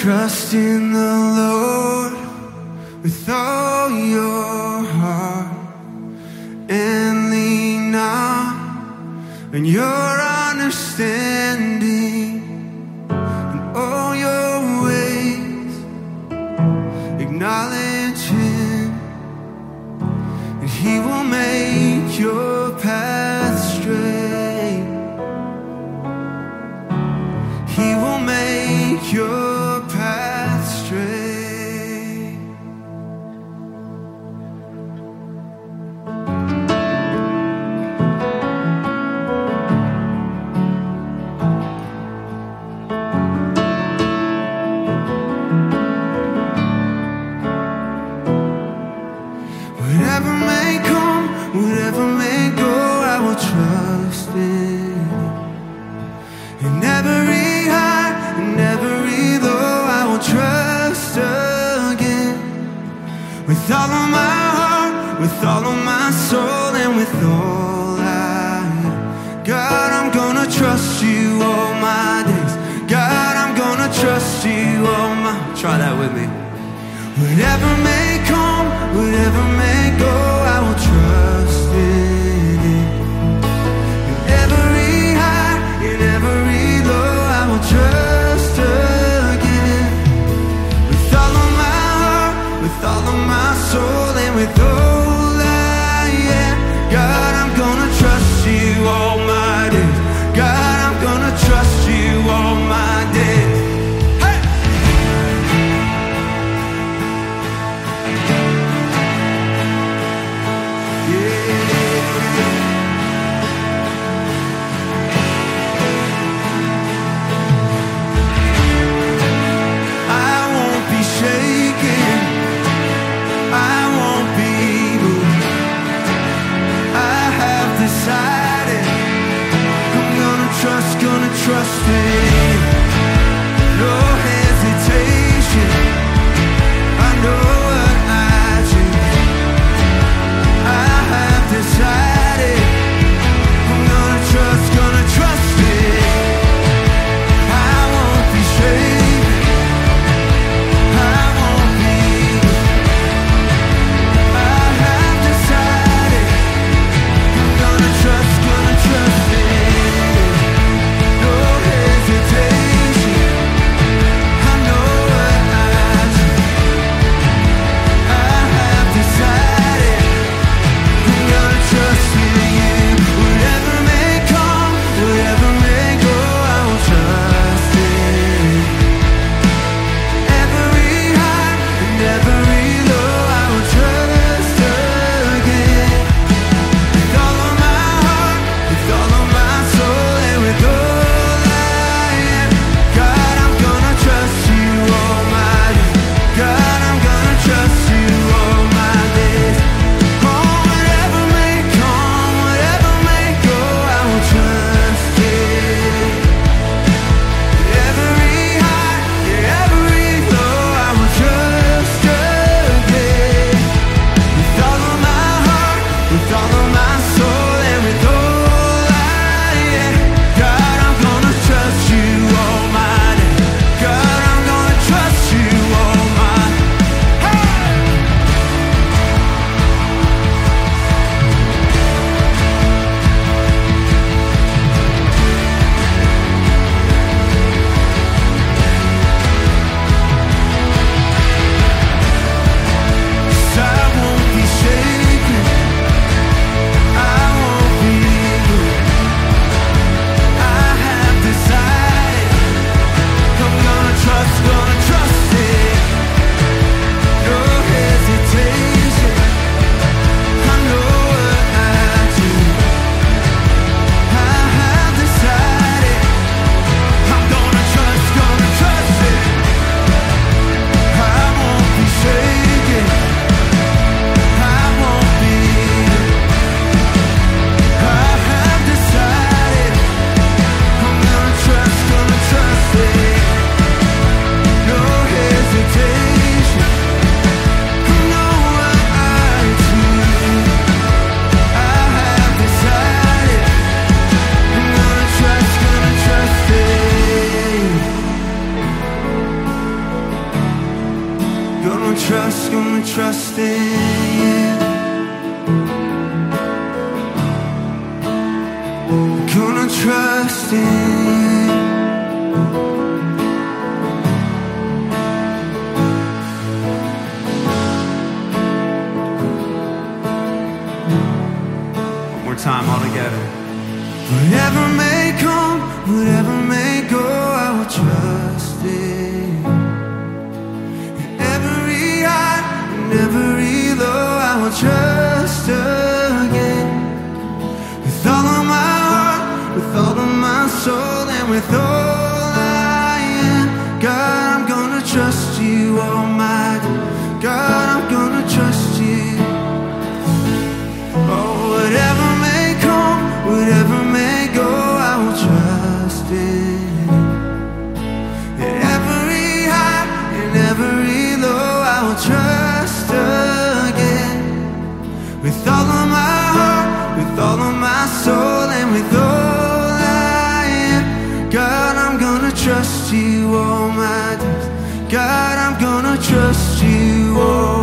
Trust in the Lord with all your heart and lean not on your understanding. In all your ways acknowledge Him, and He will make your path straight. He will make your path straight. Whatever may come, whatever may go, I will trust in Him. In every high, in every low, I will trust again. With all of my heart, with all of my soul, and with all I am. God, I'm gonna trust you all my days. God, I'm gonna trust you all my... Try that with me. Whatever may come, whatever may go, I will trust in Him. In every high, in every low, I will trust again. With all of my heart, with all of my soul, and with all I am. God, I'm gonna trust you all my days. God, I'm gonna trust you all my days. Hey! Trust me, no hesitation. I know what I choose. I have decided. I'm gonna trust it. I won't be shaken. I won't be moved. I have decided. I'm gonna trust it. No hesitation. trust in you. Gonna trust in you. One more time all together. Whatever may come, whatever may go, I will trust in you. In every high and every low, I will trust again. With all of my heart, with all of my soul, and with all I am, God, I'm gonna trust you, Almighty. God, I'm gonna trust you. Oh, whatever may come, whatever may go, I will trust in you. In every high and every low, I will trust again. With all of my heart, with all of my soul, and with all I am, God, I'm gonna trust you all my days. God, I'm gonna trust you all.